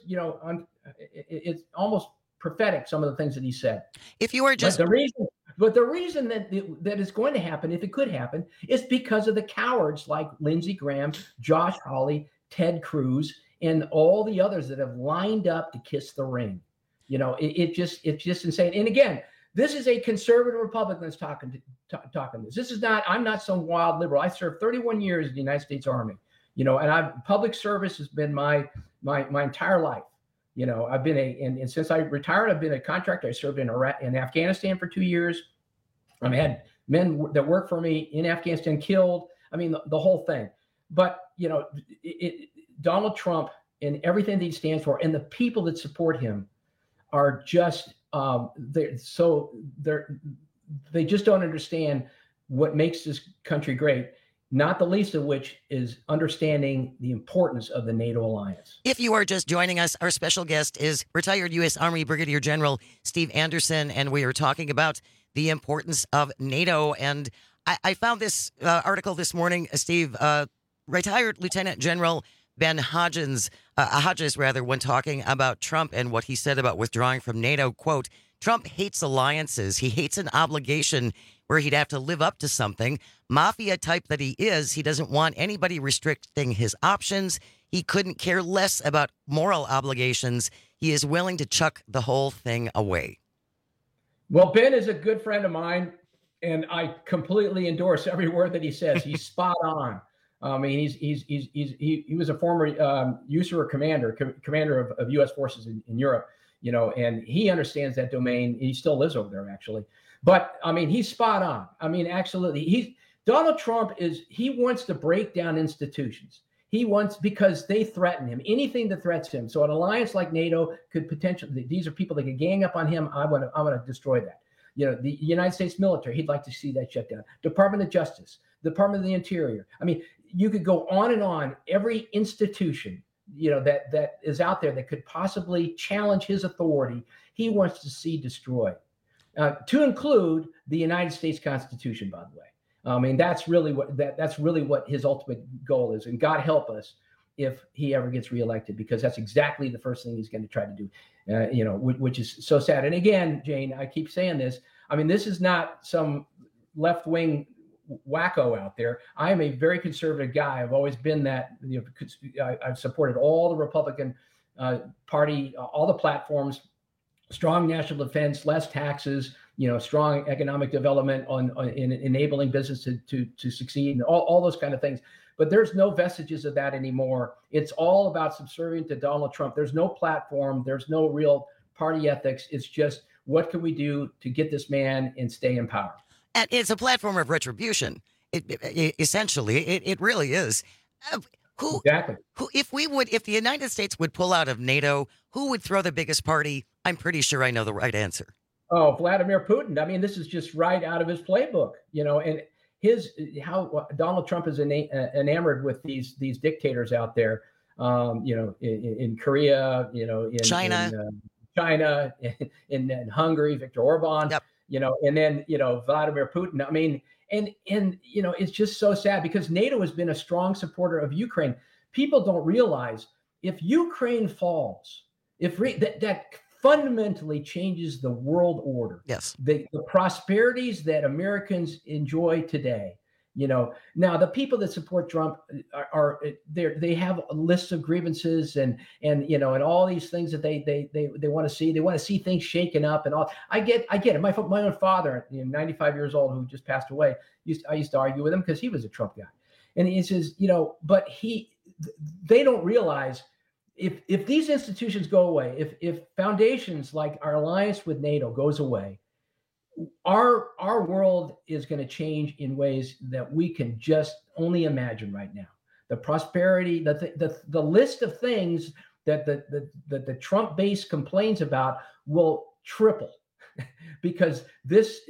it's almost prophetic, some of the things that he said. If you are just the reason that is going to happen, if it could happen, is because of the cowards like Lindsey Graham, Josh Hawley, Ted Cruz, and all the others that have lined up to kiss the ring. It's just insane. And again, this is a conservative Republican that's talking this. This is not. I'm not some wild liberal. I served 31 years in the United States Army. And public service has been my entire life. I've been and since I retired, I've been a contractor. I served in Iraq and Afghanistan for 2 years. I've had men that work for me in Afghanistan killed. I mean, the whole thing. But, Donald Trump and everything that he stands for and the people that support him are just, they just don't understand what makes this country great. Not the least of which is understanding the importance of the NATO alliance. If you are just joining us, our special guest is retired U.S. Army Brigadier General Steve Anderson, and we are talking about the importance of NATO. And I found this article this morning, Steve, retired Lieutenant General Ben Hodges, when talking about Trump and what he said about withdrawing from NATO, quote, Trump hates alliances. He hates an obligation where he'd have to live up to something. Mafia type that he is, he doesn't want anybody restricting his options. He couldn't care less about moral obligations. He is willing to chuck the whole thing away. Well, Ben is a good friend of mine, and I completely endorse every word that he says. He's spot on. I mean, he was a former USAR commander of U.S. forces in Europe, and he understands that domain. He still lives over there, actually. But I mean, he's spot on. I mean, absolutely. Donald Trump he wants to break down institutions. Because they threaten him, anything that threatens him. So an alliance like NATO could potentially, these are people that could gang up on him. I want to destroy that. The United States military, he'd like to see that shut down. Department of Justice, Department of the Interior. I mean, you could go on and on. Every institution, that is out there that could possibly challenge his authority, he wants to see destroyed. To include the United States Constitution, by the way. I mean, that's really what his ultimate goal is. And God help us if he ever gets reelected, because that's exactly the first thing he's going to try to do, which is so sad. And again, Jane, I keep saying this. I mean, this is not some left-wing wacko out there. I am a very conservative guy. I've always been that. I've supported all the Republican Party, all the platforms, strong national defense, less taxes, strong economic development in enabling business to succeed, and all those kind of things. But there's no vestiges of that anymore. It's all about subservient to Donald Trump. There's no platform. There's no real party ethics. It's just, what can we do to get this man and stay in power? And it's a platform of retribution. Essentially, it really is. Exactly. If the United States would pull out of NATO, who would throw the biggest party? I'm pretty sure I know the right answer. Oh, Vladimir Putin. I mean, this is just right out of his playbook, and how Donald Trump is enamored with these dictators out there, in Korea, in China, in Hungary, Viktor Orban, and then, Vladimir Putin. I mean, and it's just so sad, because NATO has been a strong supporter of Ukraine. People don't realize, if Ukraine falls, that fundamentally changes the world order. Yes. The prosperities that Americans enjoy today. Now the people that support Trump they have lists of grievances and all these things that they want to see. They want to see things shaken up and all. I get it. My own father, 95 years old, who just passed away, I used to argue with him because he was a Trump guy, and he says, but they don't realize, if these institutions go away, if foundations like our alliance with NATO goes away, our world is going to change in ways that we can just only imagine right now. The prosperity, the list of things that the Trump base complains about will triple, because there's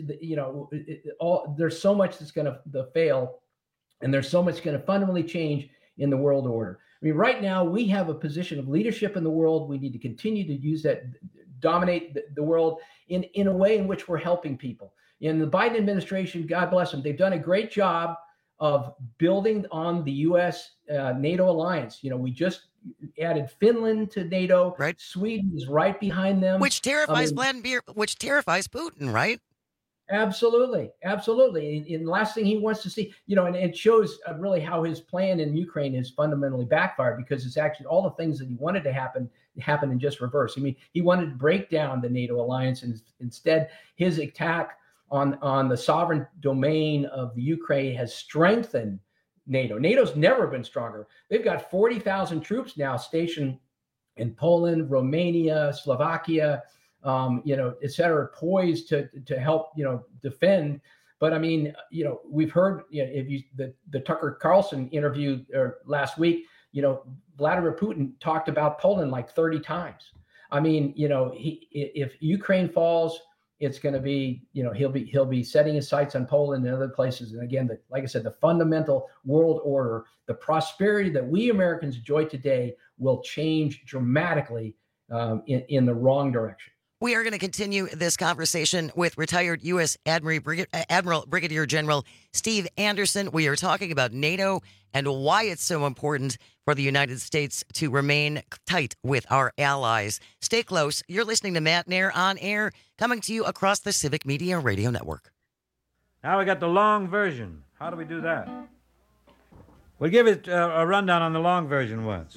so much that's going to fail, and there's so much going to fundamentally change in the world order. I mean, right now we have a position of leadership in the world. We need to continue to use that, dominate the world in a way in which we're helping people. In the Biden administration, God bless them, they've done a great job of building on the U.S. NATO alliance. We just added Finland to NATO. Right. Sweden is right behind them, which terrifies Putin, right? Absolutely. And the last thing he wants to see, and it shows really how his plan in Ukraine has fundamentally backfired, because it's actually all the things that he wanted to happen in just reverse. I mean, he wanted to break down the NATO alliance, and instead his attack on the sovereign domain of the Ukraine has strengthened NATO. NATO's never been stronger. They've got 40,000 troops now stationed in Poland, Romania, Slovakia, et cetera, poised to help, defend. But I mean, we've heard, the Tucker Carlson interview last week, Vladimir Putin talked about Poland like 30 times. I mean, if Ukraine falls, it's going to be, he'll be setting his sights on Poland and other places. And again, like I said, the fundamental world order, the prosperity that we Americans enjoy today will change dramatically in the wrong direction. We are going to continue this conversation with retired U.S. Admiral Brigadier General Steve Anderson. We are talking about NATO and why it's so important for the United States to remain tight with our allies. Stay close. You're listening to Matt Nair on Air, coming to you across the Civic Media Radio Network. Now we got the long version. How do we do that? We'll give it a rundown on the long version once.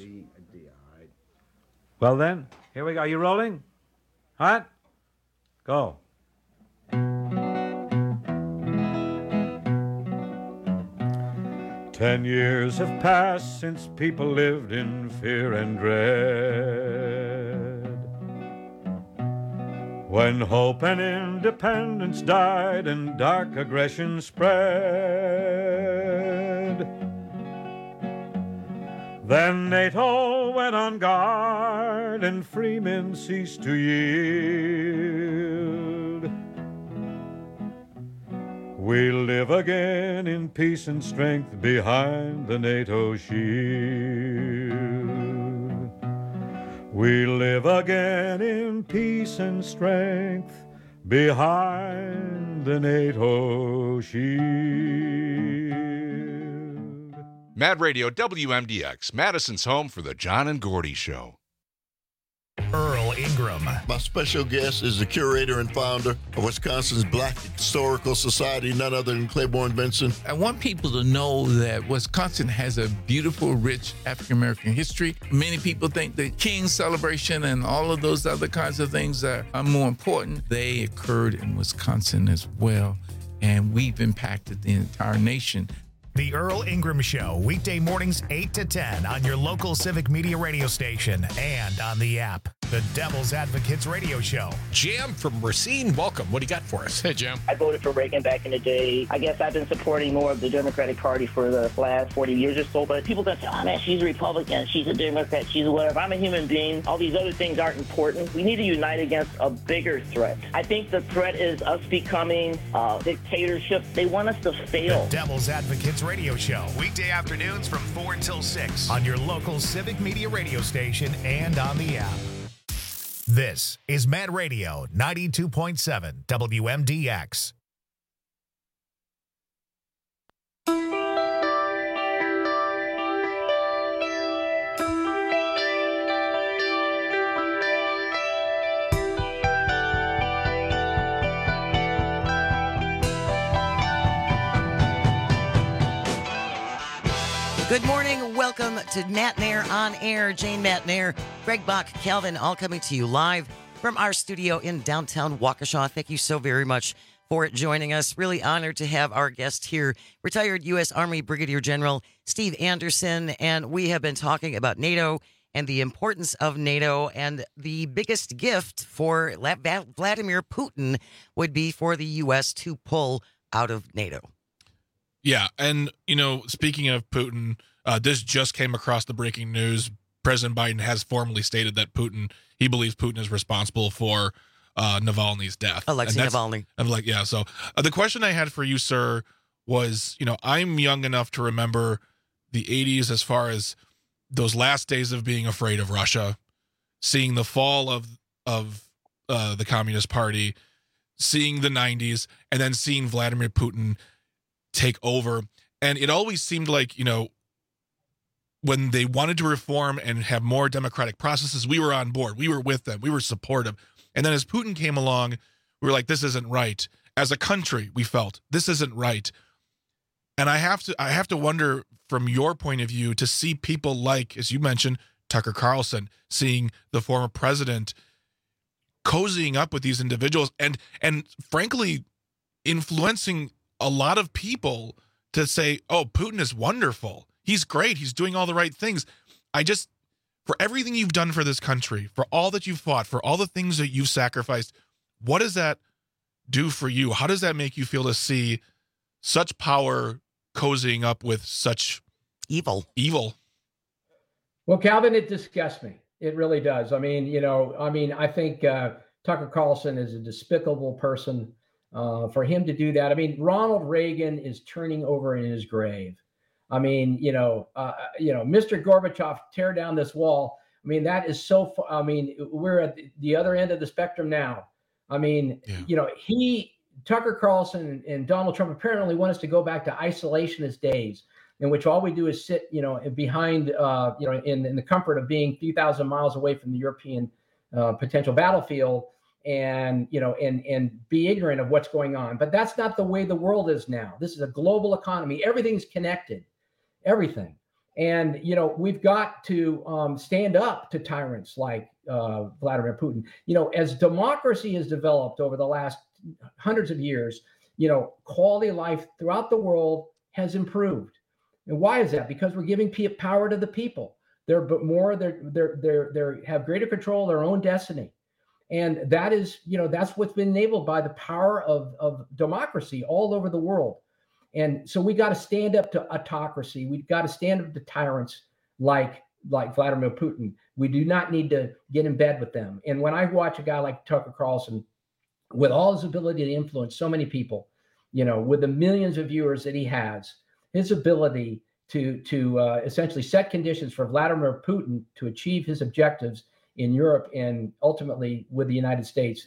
Well then, here we go. Are you rolling? Hot? Go. 10 years have passed since people lived in fear and dread. When hope and independence died and dark aggression spread. Then NATO went on guard and free men ceased to yield. We live again in peace and strength behind the NATO shield. We live again in peace and strength behind the NATO shield. Mad Radio WMDX, Madison's home for the John and Gordy Show. Earl Ingram. My special guest is the curator and founder of Wisconsin's Black Historical Society, none other than Claiborne Benson. I want people to know that Wisconsin has a beautiful, rich African-American history. Many people think the King's celebration and all of those other kinds of things are more important. They occurred in Wisconsin as well, and we've impacted the entire nation. The Earl Ingram Show, weekday mornings 8 to 10 on your local Civic Media radio station and on the app. The Devil's Advocates Radio Show. Jam from Racine, welcome. What do you got for us? Hey, Jam. I voted for Reagan back in the day. I guess I've been supporting more of the Democratic Party for the last 40 years or so, but people don't say, oh man, she's a Republican, she's a Democrat, she's whatever. I'm a human being. All these other things aren't important. We need to unite against a bigger threat. I think the threat is us becoming a dictatorship. They want us to fail. The Devil's Advocates Radio Show, weekday afternoons from 4 until 6 on your local Civic Media radio station and on the app. This is Mad Radio 92.7 WMDX. Good morning. Welcome to Matt Nair on Air. Jane Matt Nair, Greg Bach, Calvin, all coming to you live from our studio in downtown Waukesha. Thank you so very much for joining us. Really honored to have our guest here, retired U.S. Army Brigadier General Steve Anderson. And we have been talking about NATO and the importance of NATO. And the biggest gift for Vladimir Putin would be for the U.S. to pull out of NATO. Yeah, and, speaking of Putin, this just came across the breaking news. President Biden has formally stated that he believes Putin is responsible for Navalny's death. Alexei Navalny. So the question I had for you, sir, was, I'm young enough to remember the 80s as far as those last days of being afraid of Russia, seeing the fall of the Communist Party, seeing the 90s, and then seeing Vladimir Putin take over. And it always seemed like, when they wanted to reform and have more democratic processes, we were on board. We were with them. We were supportive. And then as Putin came along, we were like, this isn't right. As a country, we felt this isn't right. And I have to wonder, from your point of view, to see people like, as you mentioned, Tucker Carlson, seeing the former president cozying up with these individuals and frankly influencing a lot of people to say, oh, Putin is wonderful. He's great. He's doing all the right things. For everything you've done for this country, for all that you've fought, for all the things that you've sacrificed, what does that do for you? How does that make you feel to see such power cozying up with such evil? Well, Calvin, it disgusts me. It really does. I think Tucker Carlson is a despicable person. For him to do that, Ronald Reagan is turning over in his grave. Mr. Gorbachev, tear down this wall. That is so. We're at the other end of the spectrum now. Tucker Carlson and Donald Trump apparently want us to go back to isolationist days, in which all we do is sit, behind, in the comfort of being a few thousand miles away from the European potential battlefield. And be ignorant of what's going on. But that's not the way the world is now. This is a global economy. Everything's connected, everything. And, we've got to stand up to tyrants like Vladimir Putin. As democracy has developed over the last hundreds of years, quality of life throughout the world has improved. And why is that? Because we're giving power to the people. They have greater control of their own destiny. And that is, that's what's been enabled by the power of democracy all over the world. And so we got to stand up to autocracy. We've got to stand up to tyrants like Vladimir Putin. We do not need to get in bed with them. And when I watch a guy like Tucker Carlson, with all his ability to influence so many people, with the millions of viewers that he has, his ability to essentially set conditions for Vladimir Putin to achieve his objectives in Europe and ultimately with the United States,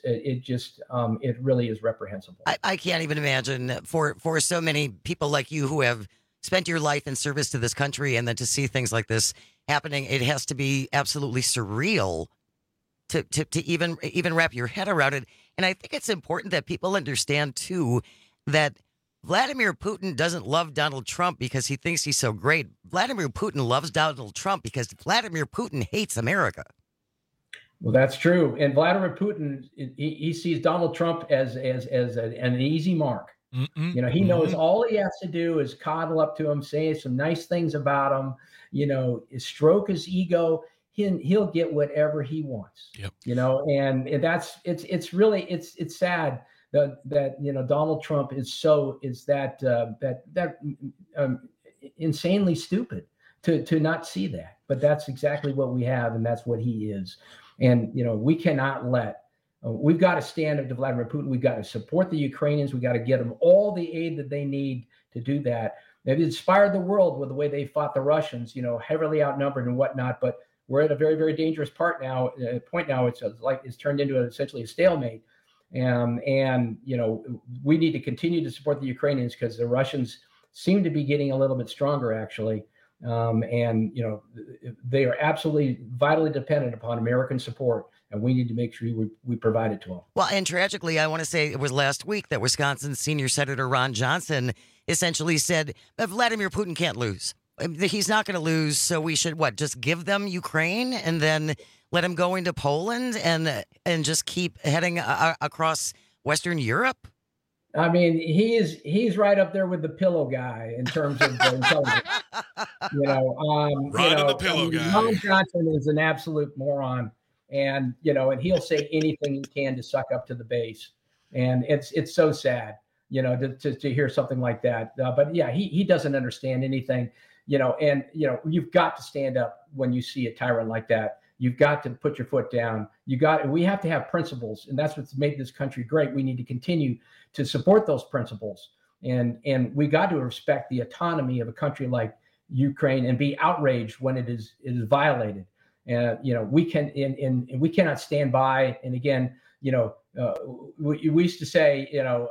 it really is reprehensible. I can't even imagine for so many people like you who have spent your life in service to this country, and then to see things like this happening, it has to be absolutely surreal to even wrap your head around it. And I think it's important that people understand, too, that Vladimir Putin doesn't love Donald Trump because he thinks he's so great. Vladimir Putin loves Donald Trump because Vladimir Putin hates America. Well, that's true. And Vladimir Putin, he sees Donald Trump as an easy mark. You know, he knows all he has to do is coddle up to him, say some nice things about him, you know, stroke his ego. He'll get whatever he wants. Yep. You know, and that's it's really sad that you know Donald Trump is insanely stupid to not see that. But that's exactly what we have, and that's what he is. And you know, we cannot let. We've got to stand up to Vladimir Putin. We've got to support the Ukrainians. We've got to get them all the aid that they need to do that. They've inspired the world with the way they fought the Russians, you know, heavily outnumbered and whatnot. But we're at a very, very dangerous point now. It's turned into essentially a stalemate. And, you know, we need to continue to support the Ukrainians because the Russians seem to be getting a little bit stronger, actually. And, you know, they are absolutely vitally dependent upon American support. And we need to make sure we provide it to them. Well, and tragically, I want to say it was last week that Wisconsin's senior Senator Ron Johnson essentially said that Vladimir Putin can't lose. He's not going to lose, so we should, just give them Ukraine and then let him go into Poland and just keep heading across Western Europe? I mean, he's right up there with the pillow guy in terms of intelligence. You know, the pillow guy. Ron Johnson is an absolute moron. And, you know, and he'll say anything he can to suck up to the base. And it's so sad, you know, to hear something like that. But yeah, he doesn't understand anything, you know, and, you know, you've got to stand up when you see a tyrant like that. You've got to put your foot down. We have to have principles, and that's what's made this country great. We need to continue to support those principles. And we got to respect the autonomy of a country like Ukraine and be outraged when it is violated. And you know, we cannot stand by. And again, you know, we used to say,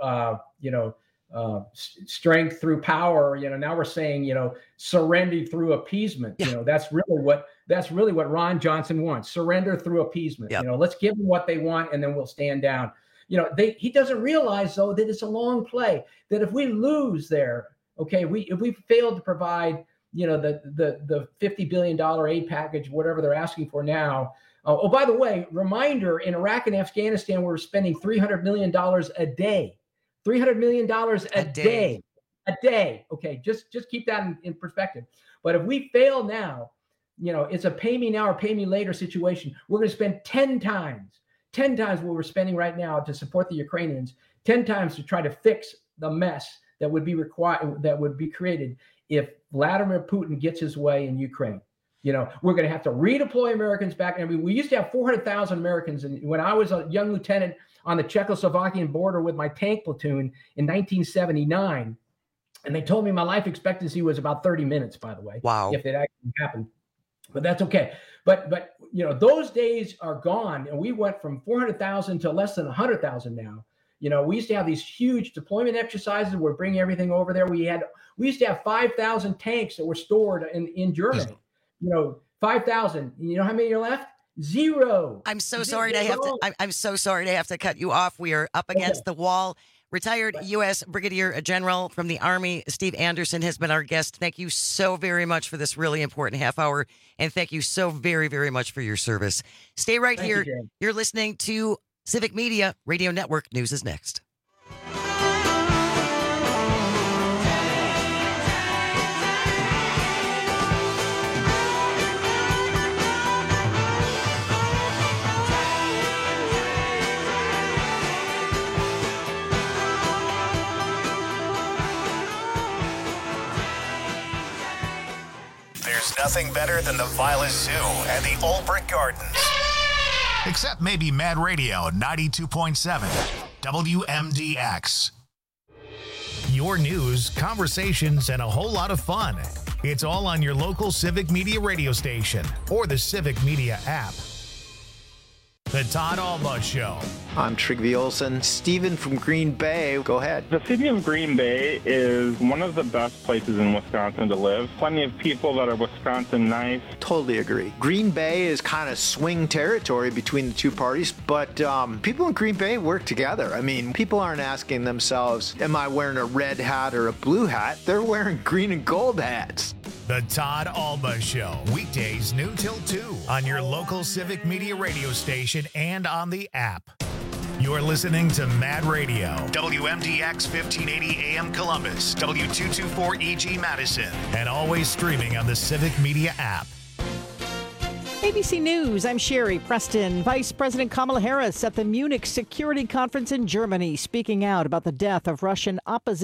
strength through power. You know, now we're saying, you know, surrender through appeasement. You know, that's really what Ron Johnson wants: surrender through appeasement. You know, let's give them what they want, and then we'll stand down. You know, he doesn't realize though that it's a long play. That if we lose there, okay, if we fail to provide, you know, the $50 billion aid package, whatever they're asking for now. Oh, by the way, reminder, in Iraq and Afghanistan, we're spending $300 million a day. $300 million a day. A day. Okay, just keep that in perspective. But if we fail now, you know, it's a pay me now or pay me later situation. We're going to spend 10 times what we're spending right now to support the Ukrainians, 10 times to try to fix the mess that would be required, that would be created if Vladimir Putin gets his way in Ukraine. You know, we're going to have to redeploy Americans back. I mean, we used to have 400,000 Americans. And when I was a young lieutenant on the Czechoslovakian border with my tank platoon in 1979, and they told me my life expectancy was about 30 minutes, by the way. Wow. If it actually happened. But that's okay. But you know, those days are gone. And we went from 400,000 to less than 100,000 now. You know, we used to have these huge deployment exercises. We're bringing everything over there. We used to have 5,000 tanks that were stored in Germany. You know, 5,000. You know how many are left? Zero. I'm so sorry to have to. I'm so sorry to have to cut you off. We are up against the wall. Retired U.S. Brigadier General from the Army, Steve Anderson, has been our guest. Thank you so very much for this really important half hour, and thank you so very, very much for your service. Stay right here. You're listening to Civic Media Radio Network. News is next. There's nothing better than the Violet Zoo and the Old Brick Gardens. Except maybe Mad Radio 92.7 WMDX. Your news, conversations, and a whole lot of fun. It's all on your local Civic Media radio station or the Civic Media app. The Todd Alba Show. I'm Trygve Olsen. Steven from Green Bay, go ahead. The city of Green Bay is one of the best places in Wisconsin to live. Plenty of people that are Wisconsin nice. Totally agree. Green Bay is kind of swing territory between the two parties, but people in Green Bay work together. I mean, people aren't asking themselves, am I wearing a red hat or a blue hat? They're wearing green and gold hats. The Todd Alba Show, weekdays noon till 2 on your local Civic Media radio station and on the app. You're listening to Mad Radio, WMDX 1580 AM Columbus, W224EG Madison, and always streaming on the Civic Media app. ABC News, I'm Sherry Preston. Vice President Kamala Harris at the Munich Security Conference in Germany, speaking out about the death of Russian opposition